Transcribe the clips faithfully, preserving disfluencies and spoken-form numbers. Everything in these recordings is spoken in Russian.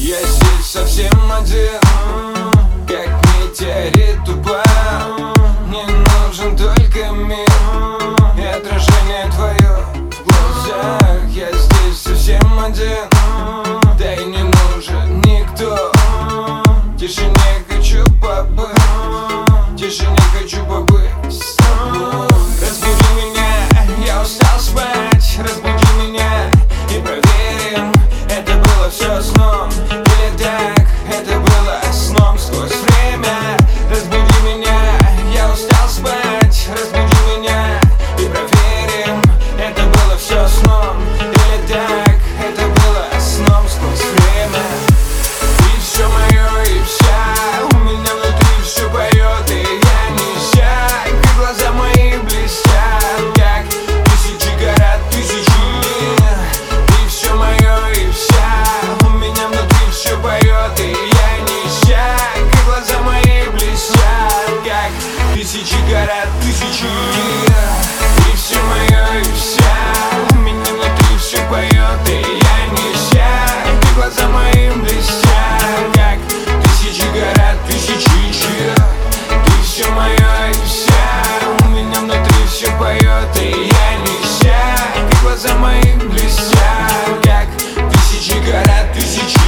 Я здесь совсем один, как метеорит тупая. Мне нужен только мир и отражение твое в глазах. Я здесь совсем один, да и не нужен никто. В тишине хочу побыть, в тишине хочу побыть с тобой. Разбуди меня, я устал спать. Разбуди меня и проверим, это было все сном или так, это было сном сквозь время. Разбуди меня, я устал спать. Разбуди меня и проверим, это было все сном или так, это было сном сквозь время. И все мое, и вся, у меня внутри все поет, и я нельзя, как глаза мои блестят, как тысячи горят, тысячи. И все мое, и вся, у меня внутри все поет, и я нельзя, как глаза мои блестят, как тысячи горят, тысячи. И все мое, и вся, у меня внутри все поет, и я нельзя, как глаза мои блестят, как тысячи горят, тысячи. Ты все мое, и вся, у меня внутри все поет, и я нельзя, как глаза мои блестят, как тысячи горят, тысячи.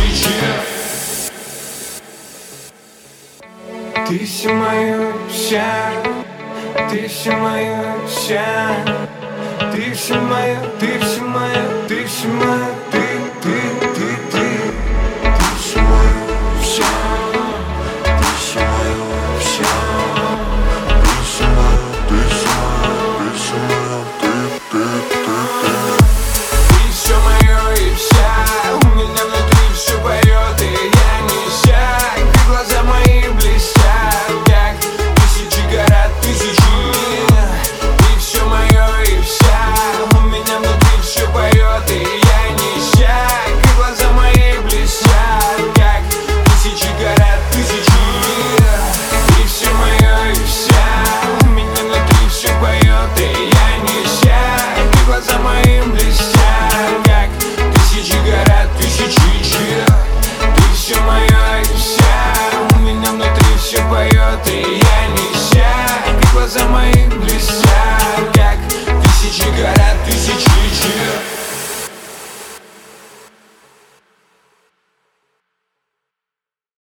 Ты все мое, вся, ты все мое, вся, ты все мое, ты все мое, ты все мое, ты, ты, ты, ты, ты все мое, вся, ты все мое, вся, ты все мое, ты все мое, ты все мое, ты, ты, ты, ты. Ты все мое, и вся, у меня внутри все поет, и я нельзя, как глаза мои блестят, как тысячи горят, тысячи. Ты все мое, и вся, у меня внутри все поет, и я нельзя, как глаза мои блестят, как тысячи горят, тысячи. Ты все мое, и вся, у меня внутри все поет, и я нельзя, как глаза мои блестят, как тысячи горят, тысячи. Ты все мое, и вся, у меня внутри все поет, и я нельзя, как глаза мои